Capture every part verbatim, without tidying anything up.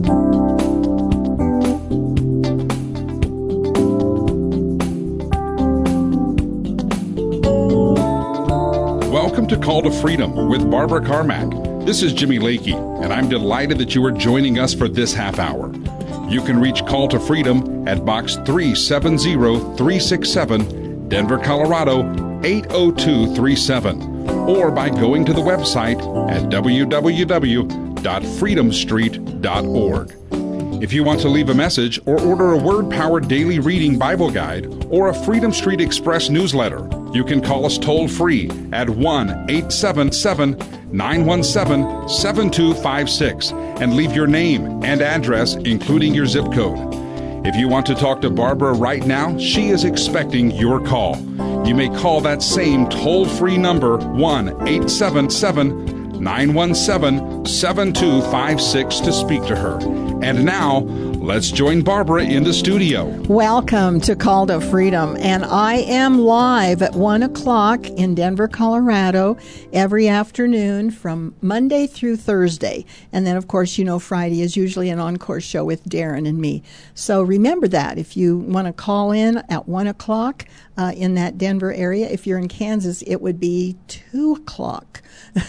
Welcome to Call to Freedom with Barbara Carmack. This is Jimmy Lakey, and I'm delighted that you are joining us for this half hour. You can reach Call to Freedom at Box three seven zero three six seven, Denver, Colorado eight oh two three seven, or by going to the website at w w w dot freedom street dot org. If you want to leave a message or order a Word-Powered Daily Reading Bible Guide or a Freedom Street Express newsletter, you can call us toll-free at one eight seven seven, nine one seven, seven two five six and leave your name and address, including your zip code. If you want to talk to Barbara right now, she is expecting your call. You may call that same toll-free number, one eight seven seven, nine one seven, seven two five six, to speak to her. And now, let's join Barbara in the studio. Welcome to Call to Freedom, and I am live at one o'clock in Denver, Colorado, every afternoon from Monday through Thursday. And then, of course, you know, Friday is usually an encore show with Darren and me. So remember that. If you want to call in at one o'clock uh, in that Denver area, if you're in Kansas, it would be two o'clock.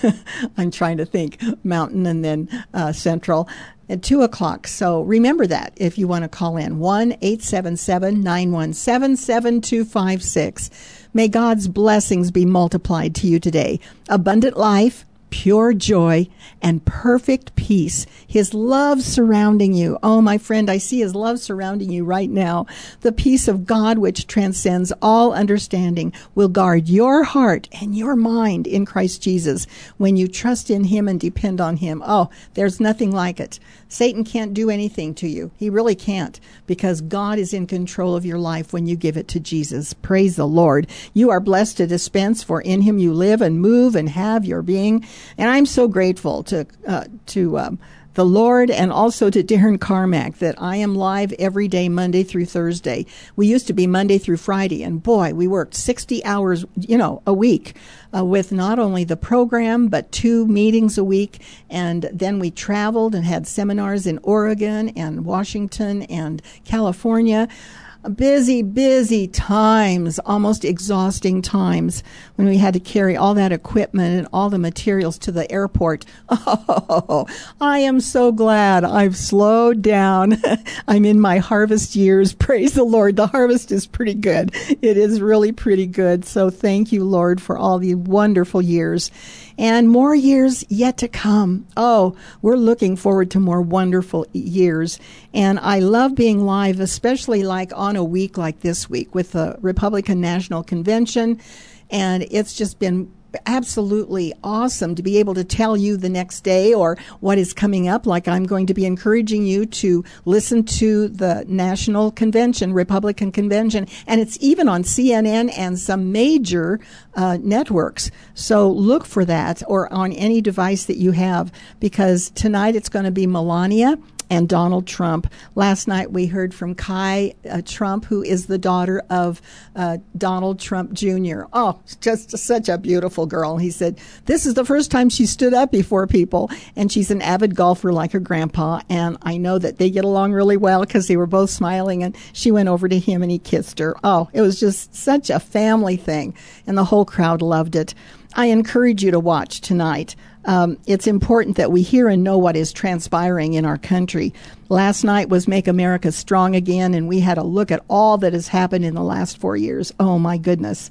I'm trying to think, Mountain and then uh, Central. At two o'clock. So remember that if you want to call in. one eight seven seven, nine one seven, seven two five six. May God's blessings be multiplied to you today. Abundant life, pure joy, and perfect peace. His love surrounding you. Oh, my friend, I see His love surrounding you right now. The peace of God, which transcends all understanding, will guard your heart and your mind in Christ Jesus when you trust in Him and depend on Him. Oh, there's nothing like it. Satan can't do anything to you. He really can't, because God is in control of your life when you give it to Jesus. Praise the Lord. You are blessed to dispense, for in Him you live and move and have your being. And I'm so grateful to uh, to um, the Lord and also to Darren Carmack that I am live every day, Monday through Thursday. We used to be Monday through Friday, and boy, we worked sixty hours, you know, a week uh, with not only the program, but two meetings a week. And then we traveled and had seminars in Oregon and Washington and California. Busy, busy times, almost exhausting times when we had to carry all that equipment and all the materials to the airport. Oh, I am so glad I've slowed down. I'm in my harvest years. Praise the Lord. The harvest is pretty good. It is really pretty good. So thank you, Lord, for all the wonderful years. And more years yet to come. Oh, we're looking forward to more wonderful years. And I love being live, especially like on a week like this week with the Republican National Convention. And it's just been absolutely awesome to be able to tell you the next day or what is coming up. Like I'm going to be encouraging you to listen to the National Convention, Republican Convention, and it's even on C N N and some major uh, networks. So look for that, or on any device that you have, because tonight it's going to be Melania and Donald Trump. Last night we heard from Kai uh, Trump, who is the daughter of uh, Donald Trump Junior Oh, just such a beautiful girl. He said, this is the first time she stood up before people, and she's an avid golfer like her grandpa, and I know that they get along really well because they were both smiling, and she went over to him and he kissed her. Oh, it was just such a family thing, and the whole crowd loved it. I encourage you to watch tonight. Um, it's important that we hear and know what is transpiring in our country. Last night was Make America Strong Again, and we had a look at all that has happened in the last four years. Oh, my goodness.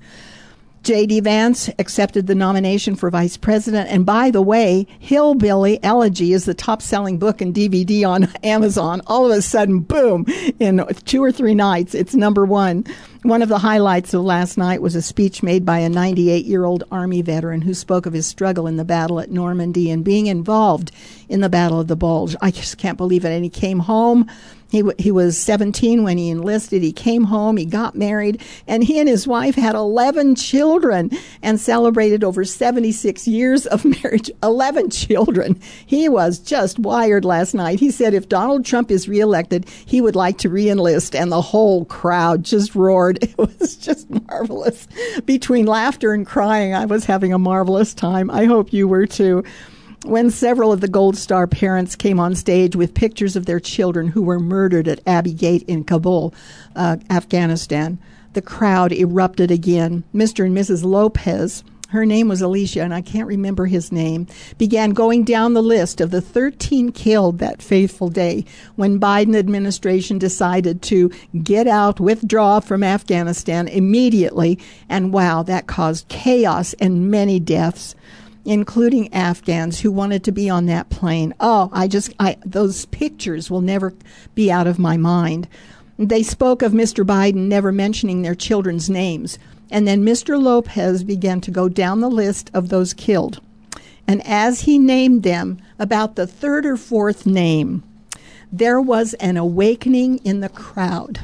J D. Vance accepted the nomination for vice president. And by the way, Hillbilly Elegy is the top-selling book and D V D on Amazon. All of a sudden, boom, in two or three nights, it's number one. One of the highlights of last night was a speech made by a ninety-eight-year-old Army veteran who spoke of his struggle in the battle at Normandy and being involved in the Battle of the Bulge. I just can't believe it. And he came home. He w- he was seventeen when he enlisted. He came home, he got married, and he and his wife had eleven children and celebrated over seventy-six years of marriage. eleven children. He was just wired last night. He said if Donald Trump is reelected, he would like to re-enlist, and the whole crowd just roared. It was just marvelous. Between laughter and crying, I was having a marvelous time. I hope you were too. when several of the Gold Star parents came on stage with pictures of their children who were murdered at Abbey Gate in Kabul, uh, Afghanistan, the crowd erupted again. Mister and Missus Lopez, her name was Alicia, and I can't remember his name, began going down the list of the thirteen killed that fateful day when Biden administration decided to get out, withdraw from Afghanistan immediately. And wow, that caused chaos and many deaths, including Afghans who wanted to be on that plane. Oh, I just, I, those pictures will never be out of my mind. They spoke of Mister Biden never mentioning their children's names. And then Mister Lopez began to go down the list of those killed. And as he named them, about the third or fourth name, there was an awakening in the crowd.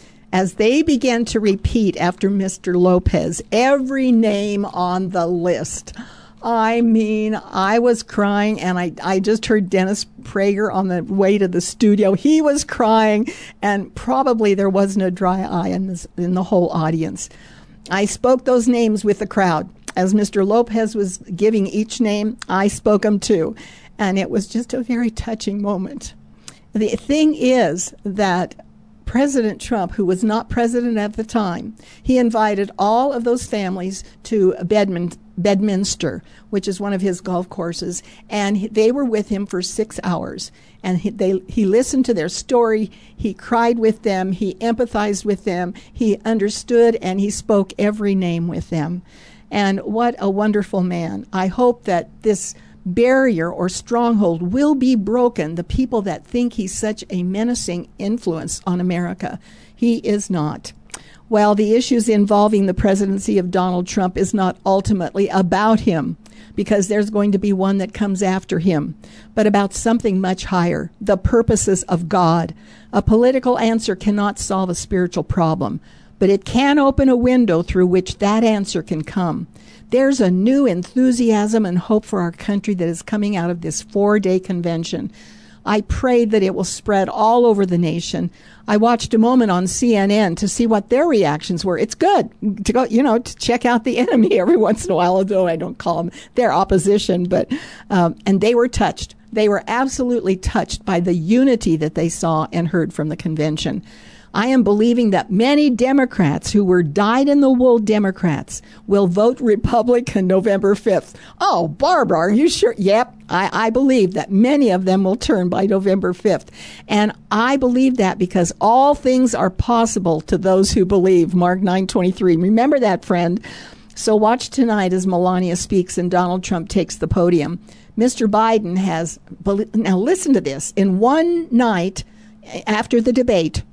As they began to repeat after Mister Lopez, every name on the list. I mean, I was crying, and I, I just heard Dennis Prager on the way to the studio. He was crying, and probably there wasn't a dry eye in, this, in the whole audience. I spoke those names with the crowd. As Mister Lopez was giving each name, I spoke them too. And it was just a very touching moment. The thing is that President Trump, who was not president at the time, he invited all of those families to Bedmin- Bedminster, which is one of his golf courses, and he, they were with him for six hours. And he, they, he listened to their story, he cried with them, he empathized with them, he understood, and he spoke every name with them. And what a wonderful man. I hope that this barrier or stronghold will be broken, the people that think he's such a menacing influence on America. He is not. Well, the issues involving the presidency of Donald Trump is not ultimately about him, because there's going to be one that comes after him, but about something much higher, the purposes of God. A political answer cannot solve a spiritual problem, but it can open a window through which that answer can come. There's a new enthusiasm and hope for our country that is coming out of this four-day convention. I pray that it will spread all over the nation. I watched a moment on C N N to see what their reactions were. It's good to go, you know, to check out the enemy every once in a while, although I don't call them their opposition, but, um, and they were touched. They were absolutely touched by the unity that they saw and heard from the convention. I am believing that many Democrats who were dyed-in-the-wool Democrats will vote Republican November fifth. Oh, Barbara, are you sure? Yep, I, I believe that many of them will turn by November fifth. And I believe that because all things are possible to those who believe, Mark nine twenty-three. Remember that, friend. So watch tonight as Melania speaks and Donald Trump takes the podium. Mister Biden has, now listen to this, in one night after the debate,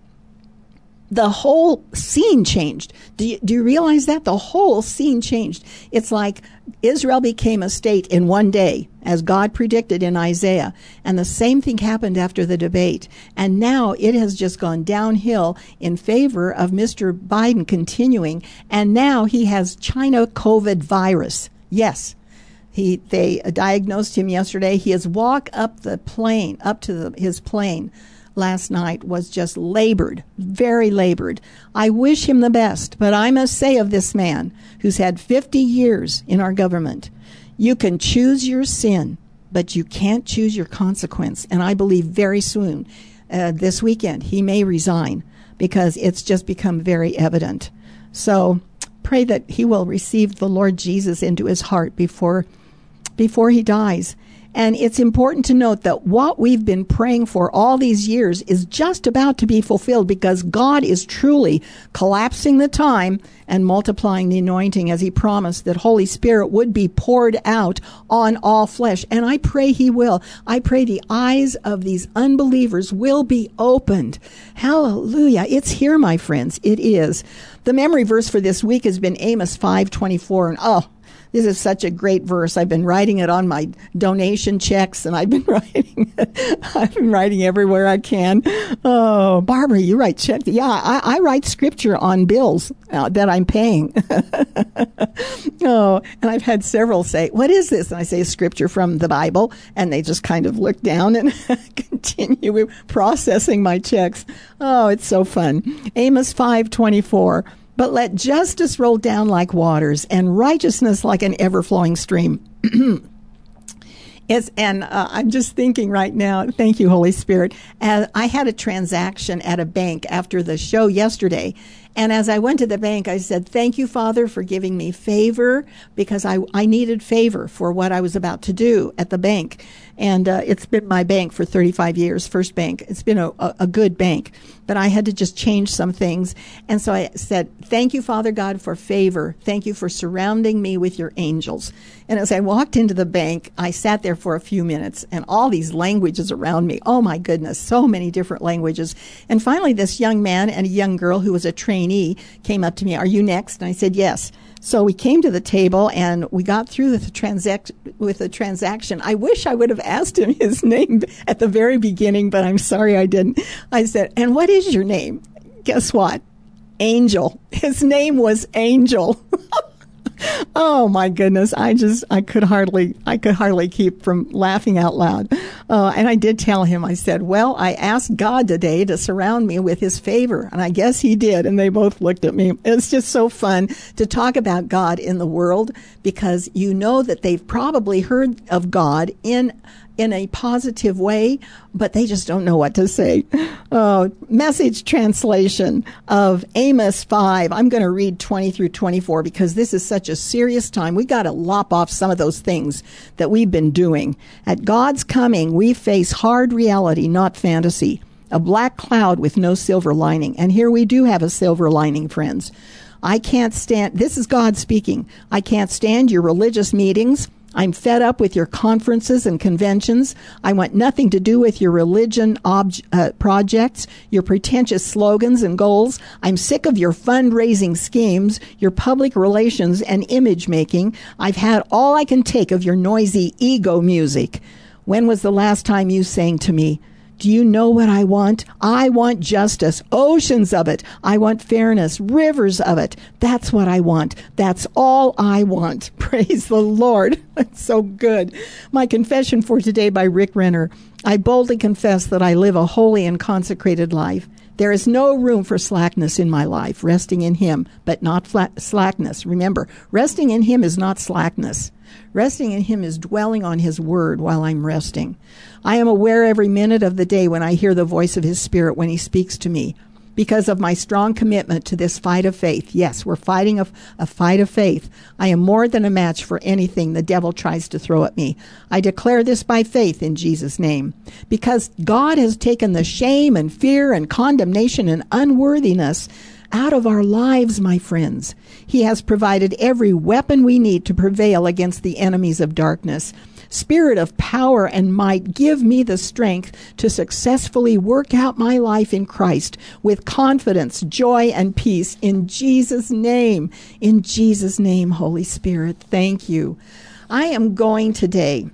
the whole scene changed. Do you, do you realize that? The whole scene changed. It's like Israel became a state in one day, as God predicted in Isaiah. And the same thing happened after the debate. And now it has just gone downhill in favor of Mister Biden continuing. And now he has China COVID virus. Yes. He, they diagnosed him yesterday. His walk up the plane, up to the, his plane, last night was just labored, very labored. I wish him the best, but I must say of this man who's had fifty years in our government, you can choose your sin, but you can't choose your consequence. And I believe very soon, uh, this weekend, he may resign because it's just become very evident. So pray that he will receive the Lord Jesus into his heart before, before he dies. And it's important to note that what we've been praying for all these years is just about to be fulfilled because God is truly collapsing the time and multiplying the anointing as he promised that Holy Spirit would be poured out on all flesh. And I pray he will. I pray the eyes of these unbelievers will be opened. Hallelujah. It's here, my friends. It is. The memory verse for this week has been Amos five twenty-four. And oh, this is such a great verse. I've been writing it on my donation checks, and I've been writing I've been writing everywhere I can. Oh, Barbara, you write checks. Yeah, I, I write scripture on bills uh, that I'm paying. Oh, and I've had several say, "What is this?" And I say, "Scripture from the Bible," and they just kind of look down and continue processing my checks. Oh, it's so fun. Amos five twenty-four. But let justice roll down like waters and righteousness like an ever-flowing stream. It's, and uh, I'm just thinking right now, thank you, Holy Spirit. Uh, I had a transaction at a bank after the show yesterday. And as I went to the bank, I said, thank you, Father, for giving me favor, because I, I needed favor for what I was about to do at the bank. And uh, it's been my bank for thirty-five years, First Bank. It's been a, a, a good bank. But I had to just change some things. And so I said, thank you, Father God, for favor. Thank you for surrounding me with your angels. And as I walked into the bank, I sat there for a few minutes, and all these languages around me. Oh, my goodness, so many different languages. And finally, this young man and a young girl who was a trainee came up to me. Are you next? And I said, yes. So we came to the table, and we got through with the, transac- with the transaction. I wish I would have asked him his name at the very beginning, but I'm sorry I didn't. I said, and what is your name? Guess what? Angel. His name was Angel. Oh my goodness! I just I could hardly I could hardly keep from laughing out loud. Uh, and I did tell him. I said, "Well, I asked God today to surround me with His favor, and I guess He did." And they both looked at me. It's just so fun to talk about God in the world, because you know that they've probably heard of God in in a positive way, but they just don't know what to say. Uh, message translation of Amos five. I'm going to read twenty through twenty-four, because this is such a serious time. We got to lop off some of those things that we've been doing. At God's coming, we face hard reality, not fantasy. A black cloud with no silver lining. And here we do have a silver lining, friends. I can't stand, this is God speaking, I can't stand your religious meetings. I'm fed up with your conferences and conventions. I want nothing to do with your religion ob- uh, projects, your pretentious slogans and goals. I'm sick of your fundraising schemes, your public relations and image making. I've had all I can take of your noisy ego music. When was the last time you sang to me, do you know what I want? I want justice, oceans of it. I want fairness, rivers of it. That's what I want. That's all I want. Praise the Lord. That's so good. My confession for today by Rick Renner. I boldly confess that I live a holy and consecrated life. There is no room for slackness in my life, resting in Him, but not flat slackness. Remember, resting in Him is not slackness. Resting in Him is dwelling on His word while I'm resting. I am aware every minute of the day when I hear the voice of His Spirit when He speaks to me, because of my strong commitment to this fight of faith. Yes, we're fighting a, a fight of faith. I am more than a match for anything the devil tries to throw at me. I declare this by faith in Jesus' name, because God has taken the shame and fear and condemnation and unworthiness out of our lives, my friends. He has provided every weapon we need to prevail against the enemies of darkness. Spirit of power and might, give me the strength to successfully work out my life in Christ with confidence, joy, and peace in Jesus' name. In Jesus' name, Holy Spirit, thank you. I am going today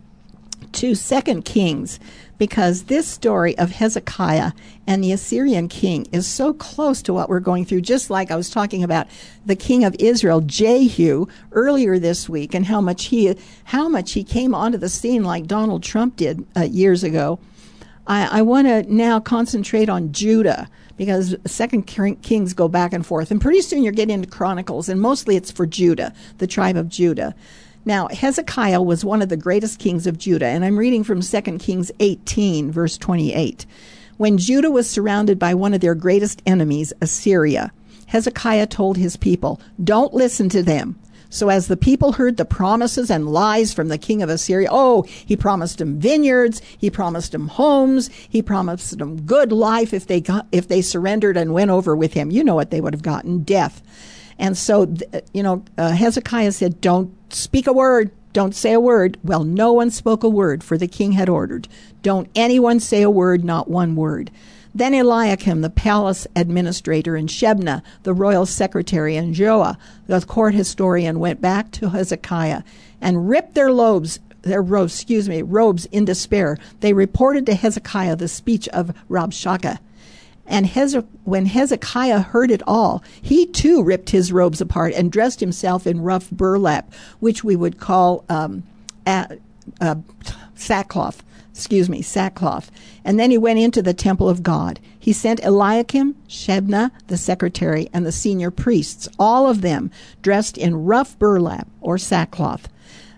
to Second Kings, because this story of Hezekiah and the Assyrian king is so close to what we're going through, just like I was talking about the king of Israel, Jehu, earlier this week, and how much he how much he came onto the scene like Donald Trump did uh, years ago. I, I want to now concentrate on Judah, because Second Kings go back and forth, and pretty soon you're getting into Chronicles, and mostly it's for Judah, the tribe of Judah. Now, Hezekiah was one of the greatest kings of Judah, and I'm reading from Second Kings eighteen, verse twenty-eight. When Judah was surrounded by one of their greatest enemies, Assyria, Hezekiah told his people, "Don't listen to them." So as the people heard the promises and lies from the king of Assyria, oh, he promised them vineyards, he promised them homes, he promised them good life if they got, if they surrendered and went over with him. You know what they would have gotten, death. And so, you know, uh, Hezekiah said, don't speak a word, don't say a word. Well, no one spoke a word, for the king had ordered. Don't anyone say a word, not one word. Then Eliakim, the palace administrator, and Shebna, the royal secretary, and Joah, the court historian, went back to Hezekiah and ripped their robes, their robes, excuse me, robes in despair. They reported to Hezekiah the speech of Rabshakeh. And Heze- when Hezekiah heard it all, he too ripped his robes apart and dressed himself in rough burlap, which we would call um, a, a sackcloth. Excuse me, sackcloth. And then he went into the temple of God. He sent Eliakim, Shebna, the secretary, and the senior priests, all of them dressed in rough burlap or sackcloth.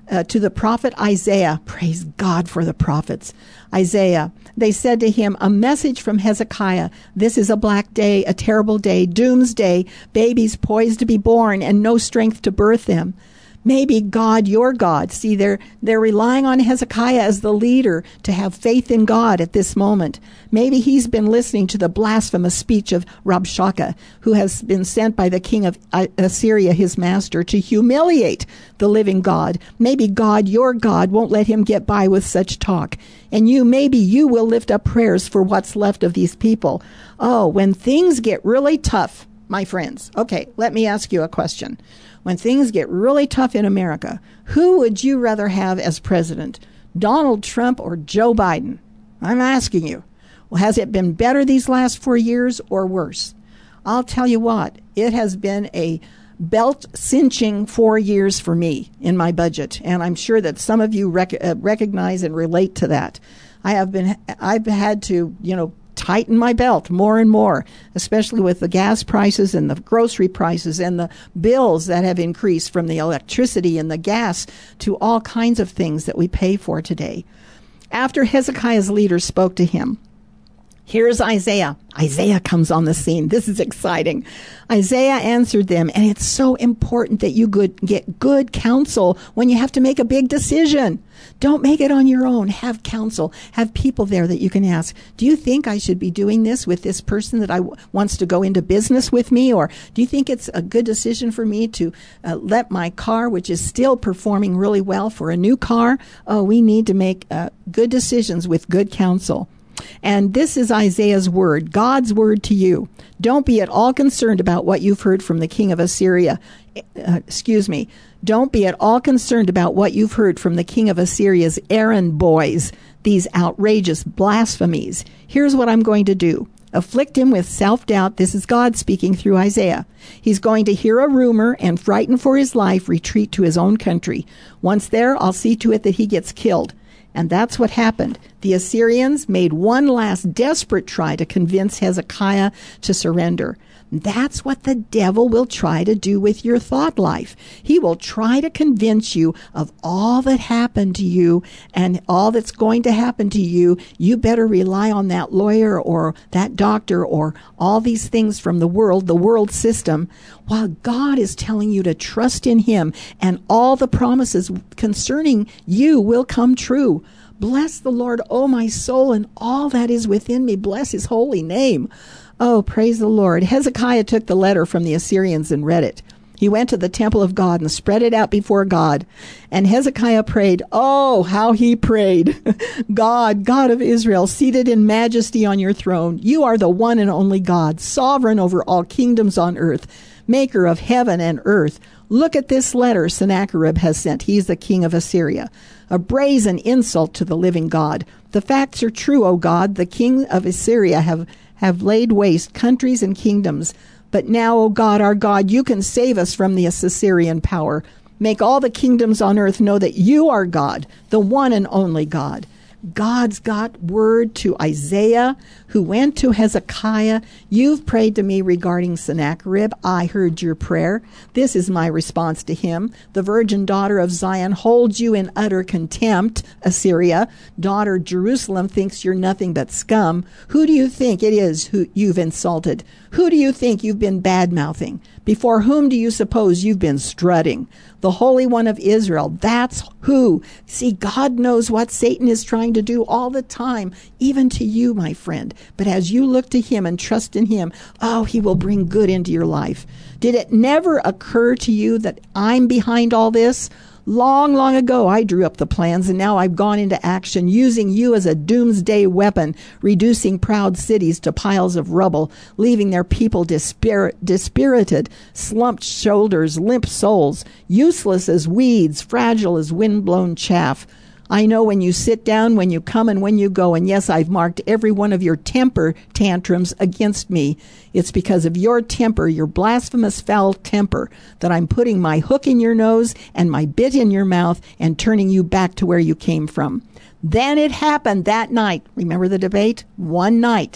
uh, to the prophet Isaiah. Praise God for the prophets. Isaiah. They said to him, a message from Hezekiah. This is a black day, a terrible day, doomsday, babies poised to be born and no strength to birth them. Maybe God, your God. See, they're, they're relying on Hezekiah as the leader to have faith in God at this moment. Maybe he's been listening to the blasphemous speech of Rabshakeh, who has been sent by the king of Assyria, his master, to humiliate the living God. Maybe God, your God, won't let him get by with such talk. And you, maybe you will lift up prayers for what's left of these people. Oh, when things get really tough, my friends. Okay, let me ask you a question. When things get really tough in America, who would you rather have as president, Donald Trump or Joe Biden? I'm asking you. Well, has it been better these last four years or worse? I'll tell you what, it has been a belt-cinching four years for me in my budget, and I'm sure that some of you rec- uh, recognize and relate to that. I have been, I've had to, you know, tighten my belt more and more, especially with the gas prices and the grocery prices and the bills that have increased from the electricity and the gas to all kinds of things that we pay for today. After Hezekiah's leaders spoke to him, here's Isaiah. Isaiah comes on the scene. This is exciting. Isaiah answered them, and it's so important that you good, get good counsel when you have to make a big decision. Don't make it on your own. Have counsel. Have people there that you can ask, do you think I should be doing this with this person that I w- wants to go into business with me? Or do you think it's a good decision for me to uh, let my car, which is still performing really well, for a new car? Oh, we need to make uh, good decisions with good counsel. And this is Isaiah's word, God's word to you. Don't be at all concerned about what you've heard from the king of Assyria. Uh, excuse me. Don't be at all concerned about what you've heard from the king of Assyria's errand boys, these outrageous blasphemies. Here's what I'm going to do. Afflict him with self-doubt. This is God speaking through Isaiah. He's going to hear a rumor and, frightened for his life, retreat to his own country. Once there, I'll see to it that he gets killed. And that's what happened. The Assyrians made one last desperate try to convince Hezekiah to surrender. That's what the devil will try to do with your thought life. He will try to convince you of all that happened to you and all that's going to happen to you. You better rely on that lawyer or that doctor or all these things from the world, the world system, while God is telling you to trust in him, and all the promises concerning you will come true. Bless the Lord, O my soul, and all that is within me. Bless his holy name. Oh, praise the Lord. Hezekiah took the letter from the Assyrians and read it. He went to the temple of God and spread it out before God. And Hezekiah prayed. Oh, how he prayed. God, God of Israel, seated in majesty on your throne, you are the one and only God, sovereign over all kingdoms on earth, maker of heaven and earth. Look at this letter Sennacherib has sent. He's the king of Assyria. A brazen insult to the living God. The facts are true, O God. The king of Assyria have, have laid waste countries and kingdoms. But now, O God, our God, you can save us from the Assyrian power. Make all the kingdoms on earth know that you are God, the one and only God. God's got word to Isaiah, who went to Hezekiah. You've prayed to me regarding Sennacherib. I heard your prayer. This is my response to him. The virgin daughter of Zion holds you in utter contempt, Assyria. Daughter Jerusalem thinks you're nothing but scum. Who do you think it is who you've insulted? Who do you think you've been bad-mouthing? Before whom do you suppose you've been strutting? The Holy One of Israel, that's who. See, God knows what Satan is trying to do all the time, even to you, my friend. But as you look to him and trust in him, oh, he will bring good into your life. Did it never occur to you that I'm behind all this? Long, long ago, I drew up the plans, and now I've gone into action, using you as a doomsday weapon, reducing proud cities to piles of rubble, leaving their people dispir- dispirited, slumped shoulders, limp souls, useless as weeds, fragile as wind-blown chaff. I know when you sit down, when you come, and when you go. And yes, I've marked every one of your temper tantrums against me. It's because of your temper, your blasphemous, foul temper, that I'm putting my hook in your nose and my bit in your mouth and turning you back to where you came from. Then it happened that night. Remember the debate? One night.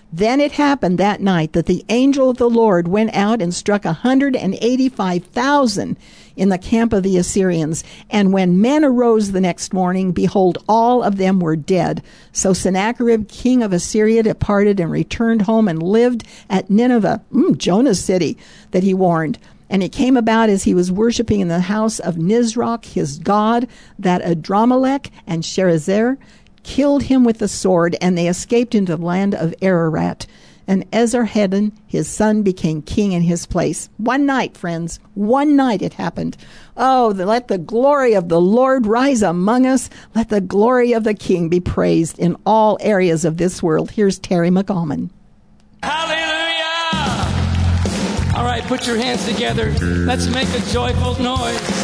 Then it happened that night that the angel of the Lord went out and struck a hundred and eighty-five thousand in the camp of the Assyrians. And when men arose the next morning, behold, all of them were dead. So Sennacherib, king of Assyria, departed and returned home and lived at Nineveh, mm, Jonah's city, that he warned. And it came about as he was worshiping in the house of Nisroch, his god, that Adramelech and Sharezer killed him with the sword, and they escaped into the land of Ararat. And Esarhaddon, his son, became king in his place. One night, friends, one night it happened. Oh, let the glory of the Lord rise among us. Let the glory of the King be praised in all areas of this world. Here's Terry McAlmon. Hallelujah! All right, put your hands together. Let's make a joyful noise.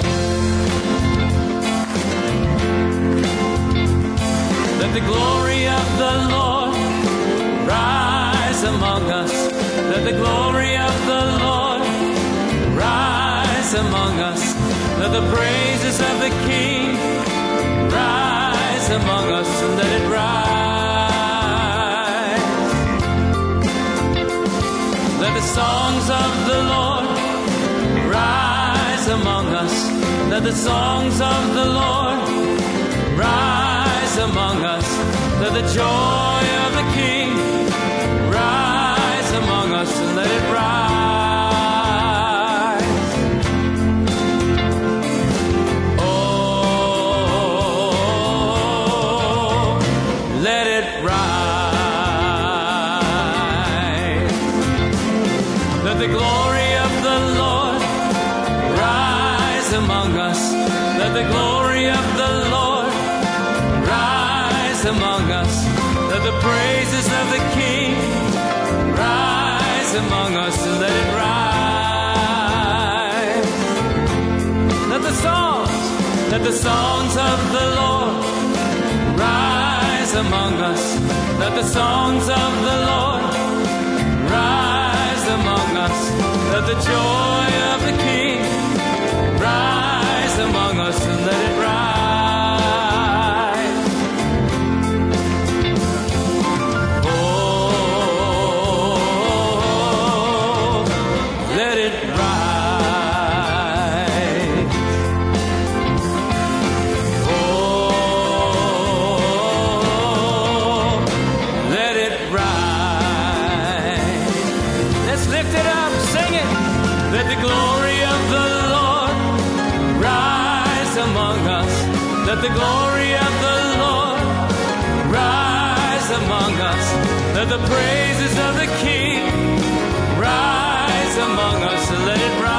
Let the glory of the Lord rise among us. Let the glory of the Lord rise among us. Let the praises of the King rise among us. And let it rise. Let the songs of the Lord rise among us. Let the songs of the Lord rise among us. Let the joy of the King rise among us, and let it rise. Oh, let it rise. Let the glory of the Lord rise among us. Let the glory of the Lord among us. Let the praises of the King rise among us, and let it rise. Let the songs, let the songs of the Lord rise among us. Let the songs of the Lord rise among us. Let the joy of the King rise among us, and let it rise. Let the glory of the Lord rise among us. Let the praises of the King rise among us, and let it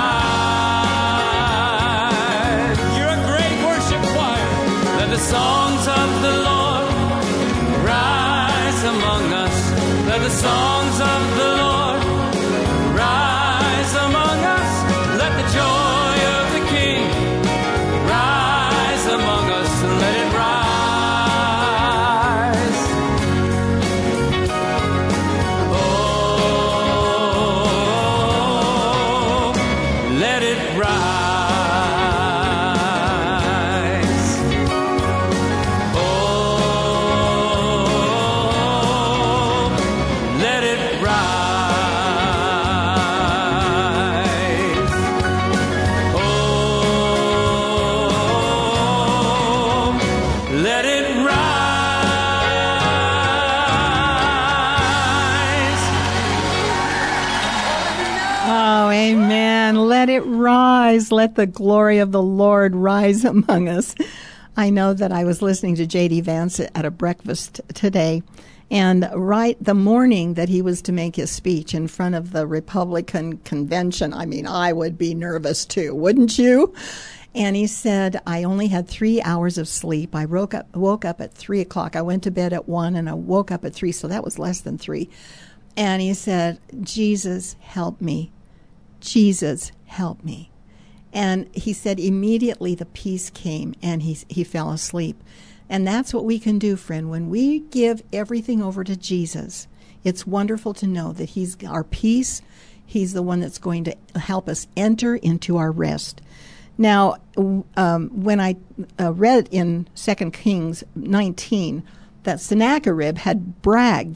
rise. You're a great worship choir. Let the songs of the Lord rise among us. Let the songs of the Lord rise among us. Let the joy of the King rise among us, and let it rise. Oh, let it rise. Oh, let it rise. Oh, let it rise. Oh, amen. Let it rise. Let the glory of the Lord rise among us. I know that I was listening to J D Vance at a breakfast today, and right the morning that he was to make his speech in front of the Republican convention, I mean, I would be nervous too, wouldn't you? And he said, I only had three hours of sleep. I woke up, woke up at three o'clock. I went to bed at one, and I woke up at three, so that was less than three. And he said, Jesus, help me. Jesus, help me. And he said immediately the peace came, and he he fell asleep. And that's what we can do, friend. When we give everything over to Jesus, it's wonderful to know that he's our peace. He's the one that's going to help us enter into our rest. Now, um, when I uh, read in Second Kings nineteen that Sennacherib had bragged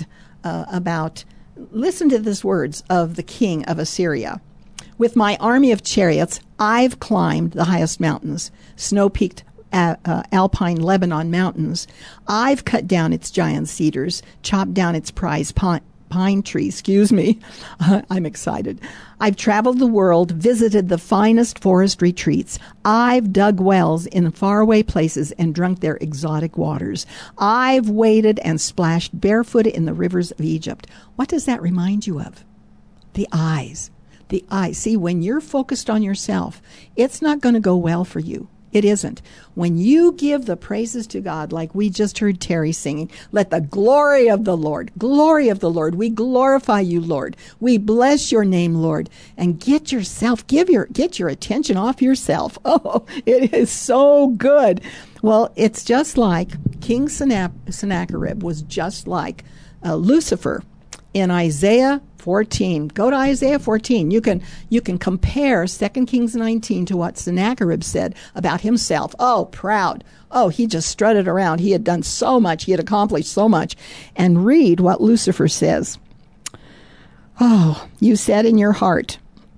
uh, about, listen to these words of the king of Assyria. With my army of chariots, I've climbed the highest mountains, snow-peaked uh, uh, alpine Lebanon mountains. I've cut down its giant cedars, chopped down its prize pine, pine tree, excuse me. Uh, I'm excited. I've traveled the world, visited the finest forest retreats. I've dug wells in faraway places and drunk their exotic waters. I've waded and splashed barefoot in the rivers of Egypt. What does that remind you of? The eyes. The eyes. See, when you're focused on yourself, it's not going to go well for you. It isn't. When you give the praises to God, like we just heard Terry singing, let the glory of the Lord, glory of the Lord, we glorify you, Lord. We bless your name, Lord. And get yourself, give your, get your attention off yourself. Oh, it is so good. Well, it's just like King Sennacherib was just like uh, Lucifer in Isaiah fourteen. Go to Isaiah fourteen. You can you can compare Second Kings nineteen to what Sennacherib said about himself. Oh, proud. Oh, he just strutted around. He had done so much. He had accomplished so much. And read what Lucifer says. Oh, you said in your heart,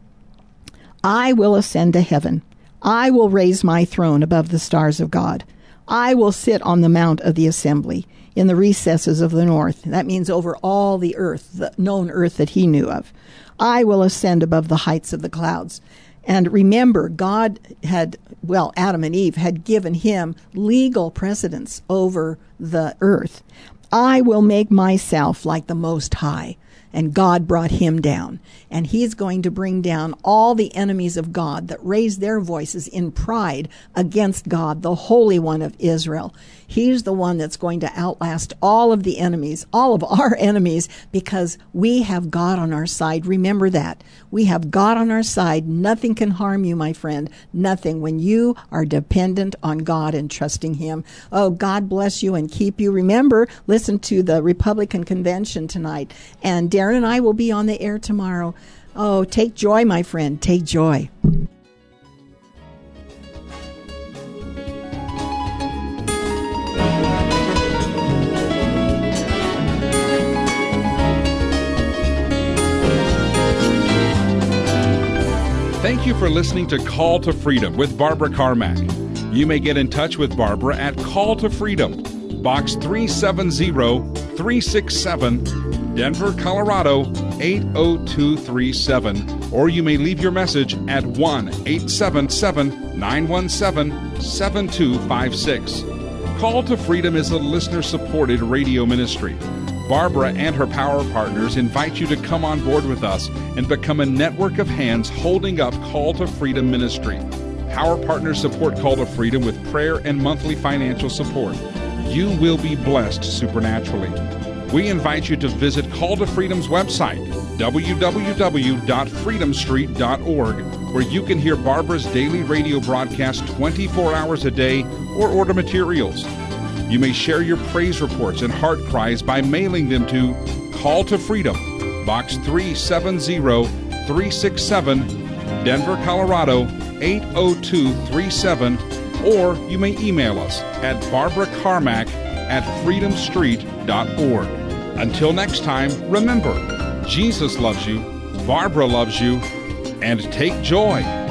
I will ascend to heaven. I will raise my throne above the stars of God. I will sit on the mount of the assembly in the recesses of the north. That means over all the earth, the known earth that he knew of. I will ascend above the heights of the clouds. And remember, God had, well, Adam and Eve had given him legal precedence over the earth. I will make myself like the Most High. And God brought him down. And he's going to bring down all the enemies of God that raise their voices in pride against God, the Holy One of Israel. He's the one that's going to outlast all of the enemies, all of our enemies, because we have God on our side. Remember that. We have God on our side. Nothing can harm you, my friend. Nothing. When you are dependent on God and trusting him. Oh, God bless you and keep you. Remember, listen to the Republican convention tonight. And Darren and I will be on the air tomorrow. Oh, take joy, my friend. Take joy. Thank you for listening to Call to Freedom with Barbara Carmack. You may get in touch with Barbara at Call to Freedom, Box three seven zero, three six seven, Denver, Colorado eight oh two three seven, or you may leave your message at one eight seven seven, nine one seven, seven two five six. Call to Freedom is a listener-supported radio ministry. Barbara and her power partners invite you to come on board with us and become a network of hands holding up Call to Freedom ministry. Power partners support Call to Freedom with prayer and monthly financial support. You will be blessed supernaturally. We invite you to visit Call to Freedom's website, w w w dot freedom street dot org, where you can hear Barbara's daily radio broadcast twenty-four hours a day or order materials. You may share your praise reports and heart cries by mailing them to Call to Freedom, Box three seven zero, three six seven, Denver, Colorado eight oh two three seven, or you may email us at barbara carmack at freedom street dot org. Until next time, remember, Jesus loves you, Barbara loves you, and take joy.